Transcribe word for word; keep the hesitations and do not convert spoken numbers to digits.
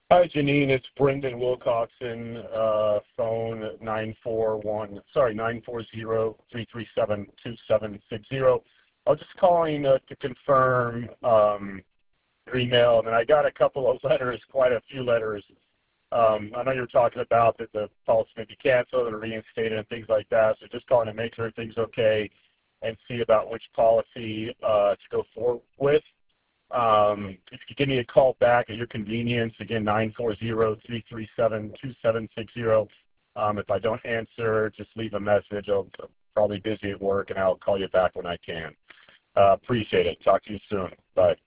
Hi, Janine. It's Brendan Wilcoxon, uh, phone nine four one, sorry, nine four zero, three three seven, two seven six zero. I was just calling uh, to confirm um, your email, and then I got a couple of letters, quite a few letters. Um, I know you're talking about that the policy may be canceled or reinstated and things like that, so just calling to make sure everything's okay and see about which policy uh, to go forward with. Um, if you could give me a call back at your convenience, again, nine four zero, three three seven, two seven six zero. Um, if I don't answer, just leave a message. I'll I'm probably busy at work, and I'll call you back when I can. Uh, appreciate it. Talk to you soon. Bye.